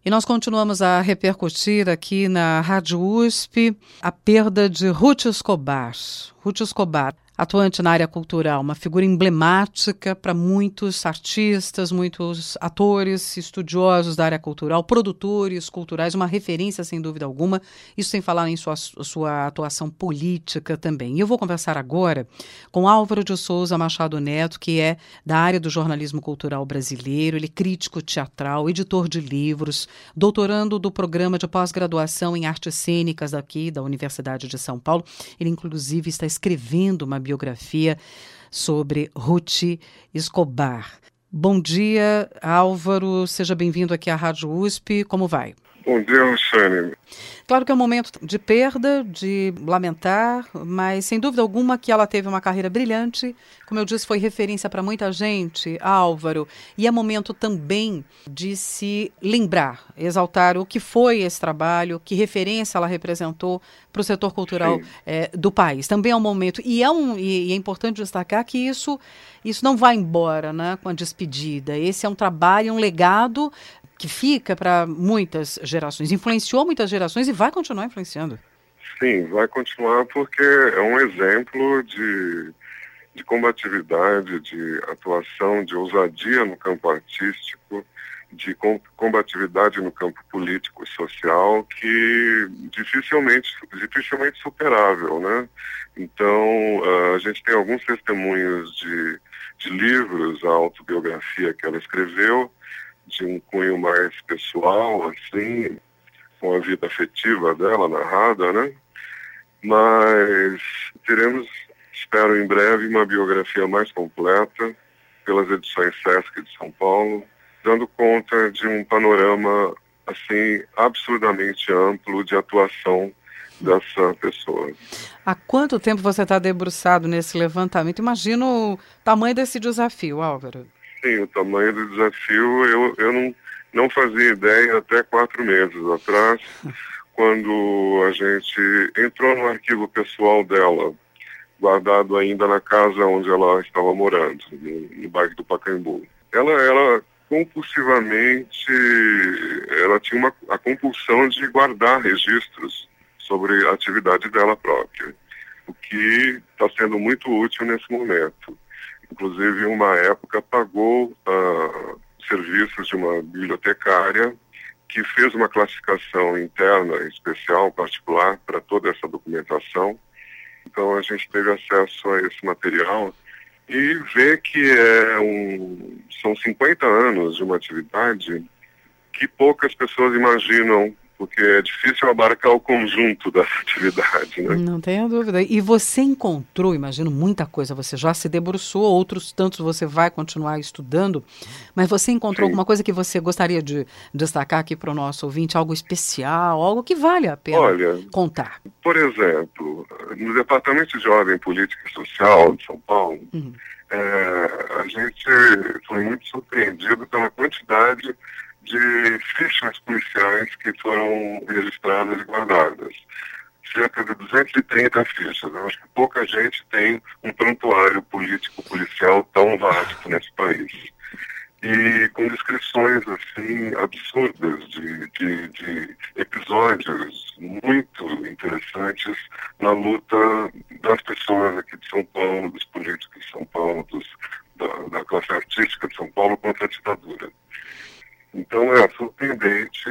E nós continuamos a repercutir aqui na Rádio USP a perda de Ruth Escobar. Ruth Escobar, atuante na área cultural, uma figura emblemática para muitos artistas, muitos atores, estudiosos da área cultural, produtores culturais, uma referência sem dúvida alguma, isso sem falar em sua atuação política também. E eu vou conversar agora com Álvaro de Souza Machado Neto, que é da área do jornalismo cultural brasileiro, ele é crítico teatral, editor de livros, doutorando do programa de pós-graduação em artes cênicas daqui da Universidade de São Paulo. Ele inclusive está escrevendo uma biografia sobre Ruth Escobar. Bom dia, Álvaro. Seja bem-vindo aqui à Rádio USP. Como vai? Bom dia, Roxane. Claro que é um momento de perda, de lamentar, mas sem dúvida alguma que ela teve uma carreira brilhante. Como eu disse, foi referência para muita gente, Álvaro. E é momento também de se lembrar, exaltar o que foi esse trabalho, que referência ela representou para o setor cultural do país. Também é um momento, e é importante destacar que isso não vai embora, né, com a despedida. Esse é um trabalho, um legado que fica para muitas gerações, influenciou muitas gerações e vai continuar influenciando. Sim, vai continuar porque é um exemplo de combatividade, de atuação, de ousadia no campo artístico, de combatividade no campo político e social, que dificilmente superável, né? Então, a gente tem alguns testemunhos de livros, a autobiografia que ela escreveu, de um cunho mais pessoal, assim, com a vida afetiva dela narrada, né? Mas teremos, espero em breve, uma biografia mais completa pelas edições Sesc de São Paulo, dando conta de um panorama, assim, absurdamente amplo de atuação dessa pessoa. Há quanto tempo você está debruçado nesse levantamento? Imagina o tamanho desse desafio, Álvaro. Sim, o tamanho do desafio eu não fazia ideia até 4 meses atrás, quando a gente entrou no arquivo pessoal dela, guardado ainda na casa onde ela estava morando, no bairro do Pacaembu. Ela compulsivamente, ela tinha a compulsão de guardar registros sobre a atividade dela própria, o que está sendo muito útil nesse momento. Inclusive, em uma época, pagou serviços de uma bibliotecária que fez uma classificação interna, especial, particular, para toda essa documentação. Então, a gente teve acesso a esse material e vê que são 50 anos de uma atividade que poucas pessoas imaginam, porque é difícil abarcar o conjunto da atividade, né? Não tenho dúvida. E você encontrou, imagino, muita coisa. Você já se debruçou, outros tantos você vai continuar estudando, mas você encontrou alguma coisa que você gostaria de destacar aqui para o nosso ouvinte, algo especial, algo que vale a pena contar? Por exemplo, no Departamento de Ordem Política e Social de São Paulo, a gente foi muito surpreendido pela quantidade de fichas policiais que foram registradas e guardadas. Cerca de 230 fichas. Eu acho que pouca gente tem um prontuário político-policial tão vasto nesse país. E com descrições, assim, absurdas de episódios muito interessantes na luta das pessoas aqui de São Paulo, dos políticos de São Paulo, da classe artística de São Paulo contra a ditadura. Então é surpreendente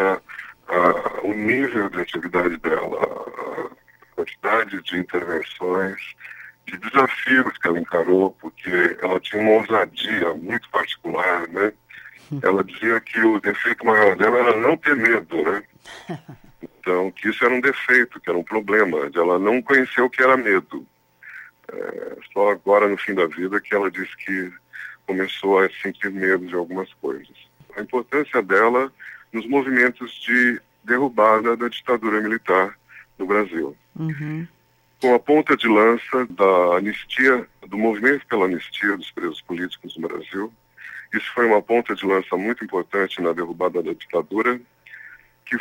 o nível de atividade dela, a quantidade de intervenções, de desafios que ela encarou, porque ela tinha uma ousadia muito particular, né? Ela dizia que o defeito maior dela era não ter medo, né? Então, que isso era um defeito, que era um problema, de ela não conhecer o que era medo. Só agora, no fim da vida, que ela disse que começou a sentir medo de algumas coisas. A importância dela nos movimentos de derrubada da ditadura militar no Brasil. Com a ponta de lança da anistia, do movimento pela anistia dos presos políticos no Brasil. Isso foi uma ponta de lança muito importante na derrubada da ditadura, que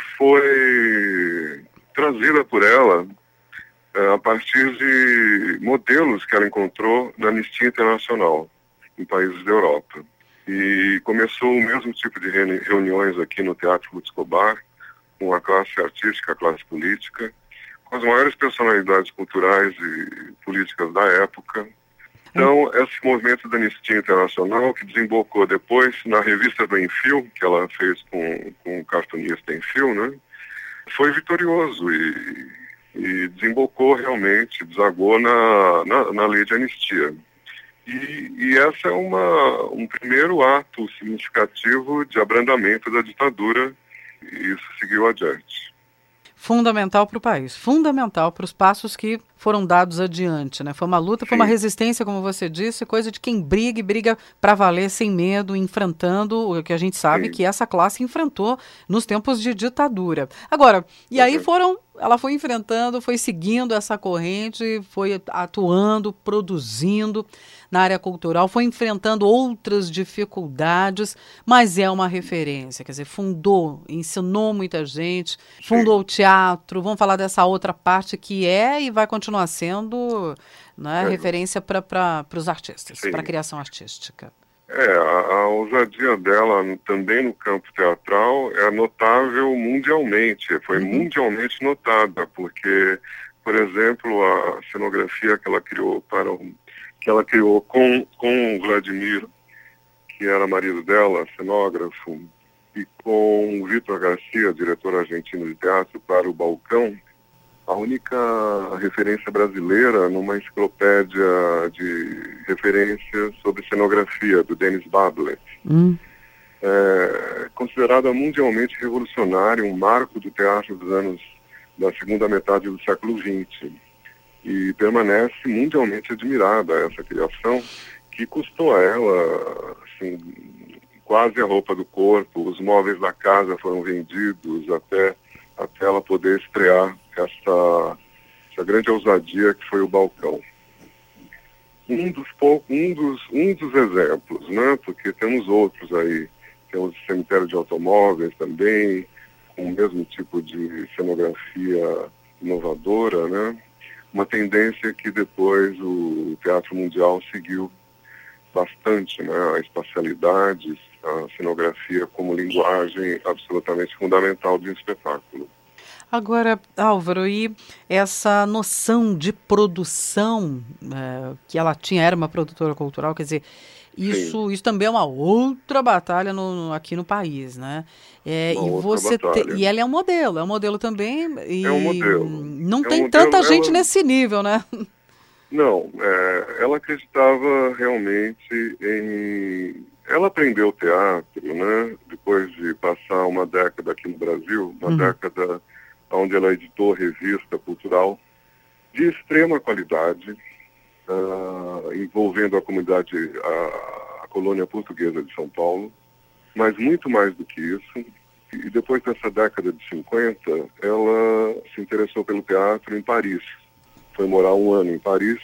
foi trazida por ela a partir de modelos que ela encontrou na Anistia Internacional, em países da Europa. E começou o mesmo tipo de reuniões aqui no Teatro Ruth Escobar, com a classe artística, a classe política, com as maiores personalidades culturais e políticas da época. Então, esse movimento da Anistia Internacional, que desembocou depois na revista do Enfio, que ela fez com o cartunista Enfio, né, foi vitorioso e desembocou realmente, desagou na lei de anistia. E essa é um primeiro ato significativo de abrandamento da ditadura, e isso seguiu adiante. Fundamental para o país, fundamental para os passos que foram dados adiante, né? Foi uma luta, foi uma resistência, como você disse, coisa de quem briga e briga para valer, sem medo, enfrentando o que a gente sabe que essa classe enfrentou nos tempos de ditadura. Agora, e aí ela foi enfrentando, foi seguindo essa corrente, foi atuando, produzindo na área cultural, foi enfrentando outras dificuldades, mas é uma referência, quer dizer, ensinou muita gente, fundou o teatro, vamos falar dessa outra parte que é e vai continuar sendo, né, referência para os artistas, para a criação artística. A ousadia dela também no campo teatral é notável mundialmente, foi mundialmente notada, porque, por exemplo, a cenografia que ela criou com o Vladimir, que era marido dela, cenógrafo, e com o Vítor Garcia, diretor argentino de teatro, para o Balcão, a única referência brasileira numa enciclopédia de referências sobre cenografia, do Denis Bablet. Considerada mundialmente revolucionária, um marco do teatro dos anos da segunda metade do século XX. E permanece mundialmente admirada essa criação, que custou a ela assim, quase a roupa do corpo, os móveis da casa foram vendidos até ela poder estrear essa grande ousadia que foi o Balcão. Um dos exemplos, né? Porque temos outros aí. Temos o cemitério de automóveis também, com o mesmo tipo de cenografia inovadora, né? Uma tendência que depois o teatro mundial seguiu bastante, né? A espacialidade, a cenografia como linguagem absolutamente fundamental de um espetáculo. Agora, Álvaro, e essa noção de produção que ela tinha, era uma produtora cultural, quer dizer, isso também é uma outra batalha aqui no país, né? E ela é um modelo também, e é um modelo. Não tem tanta gente nesse nível, né? Não, ela acreditava realmente Ela aprendeu teatro, né? Depois de passar uma década aqui no Brasil, uma década onde ela editou revista cultural de extrema qualidade, envolvendo a comunidade, a colônia portuguesa de São Paulo, mas muito mais do que isso. E depois dessa década de 50, ela se interessou pelo teatro em Paris. Foi morar 1 ano em Paris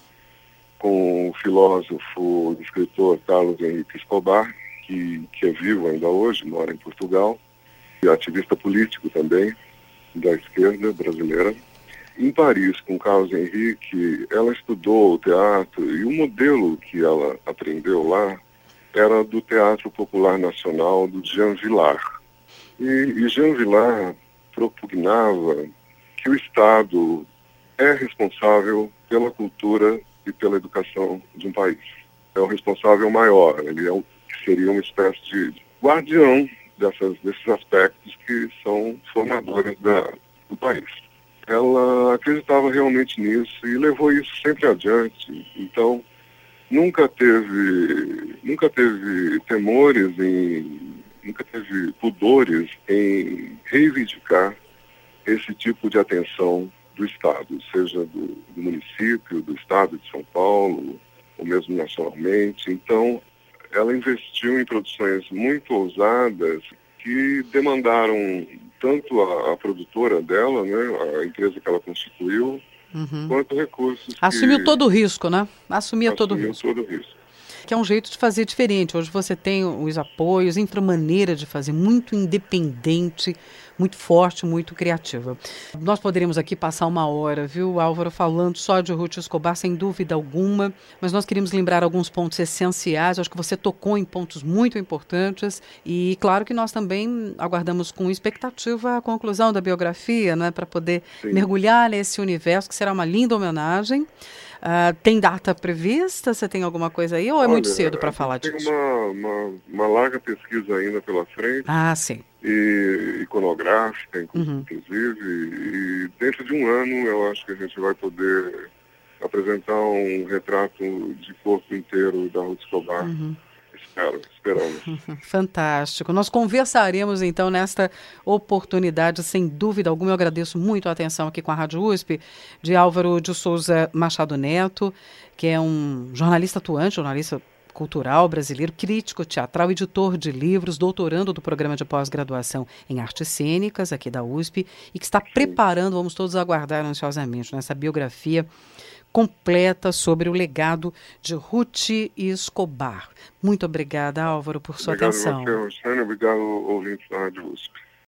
com o filósofo e escritor Carlos Henrique Escobar, que é vivo ainda hoje, mora em Portugal, e ativista político também, da esquerda brasileira. Em Paris, com Carlos Henrique, ela estudou o teatro e o modelo que ela aprendeu lá era do Teatro Popular Nacional do Jean Vilar. E Jean Vilar propugnava que o Estado é responsável pela cultura e pela educação de um país. É o responsável maior, ele seria uma espécie de guardião desses aspectos que são formadores do país. Ela acreditava realmente nisso e levou isso sempre adiante. Então, nunca teve temores, nunca teve pudores em reivindicar esse tipo de atenção do Estado, seja do município, do Estado de São Paulo, ou mesmo nacionalmente. Então, ela investiu em produções muito ousadas que demandaram tanto a produtora dela, né, a empresa que ela constituiu, quanto recursos. Assumiu todo o risco, né? Assumia todo o risco. que é um jeito de fazer diferente. Hoje você tem os apoios, outra maneira de fazer, muito independente, muito forte, muito criativa. Nós poderíamos aqui passar uma hora, viu, Álvaro, falando só de Ruth Escobar, sem dúvida alguma, mas nós queríamos lembrar alguns pontos essenciais. Acho que você tocou em pontos muito importantes e claro que nós também aguardamos com expectativa a conclusão da biografia, né, para poder mergulhar nesse universo, que será uma linda homenagem. Tem data prevista? Você tem alguma coisa aí ou é muito cedo para falar disso? Tem uma larga pesquisa ainda pela frente. Ah, sim. E iconográfica, inclusive, e dentro de um ano eu acho que a gente vai poder apresentar um retrato de corpo inteiro da Ruth Escobar. Esperamos. Fantástico. Nós conversaremos então nesta oportunidade, sem dúvida alguma. Eu agradeço muito a atenção aqui com a Rádio USP, de Álvaro de Souza Machado Neto, que é um jornalista atuante, jornalista cultural brasileiro, crítico teatral, editor de livros, doutorando do programa de pós-graduação em artes cênicas aqui da USP e que está preparando, vamos todos aguardar ansiosamente, nessa biografia completa sobre o legado de Ruth Escobar. Muito obrigada, Álvaro, por sua atenção. Obrigado a você, Roxane. Obrigado, ouvintes da Rádio USP.